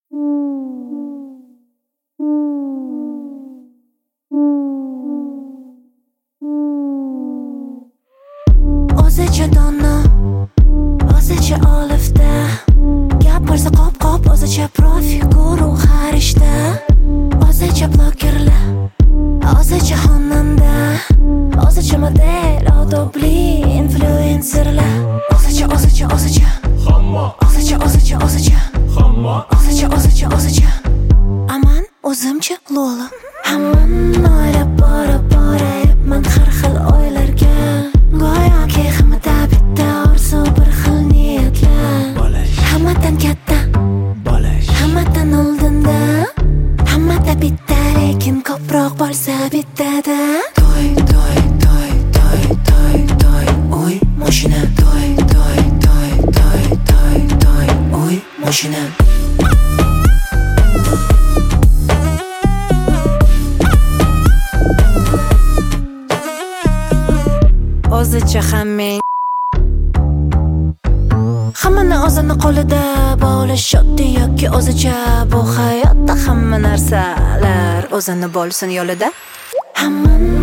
O'zicha dona, o'zicha olifta, gapirsa qop-qop, o'zicha profi guruh har ishda. O'zicha blogerlar, o'zicha xonanda, o'zicha model, odobli influencerlar. O'zicha hamma, o'zicha hamma, o'zicha aman o'zimcha lola. Hammani o'ylab borayapman har xil o'ylarga. Go'yoki hammada bitta orzu, bir xil niyatlar. Hammadan katta, hammadan oldinda, hammada bitta lekin ko'proq bo'lsa bittada. Toy, uy mashina. Toy, uy mashina. O'zicha hammani o'zini qo'lida bo'lish oddiy yoki o'zicha bu hayotda hamma narsalar o'zini bo'lsin yo'lida. Hammani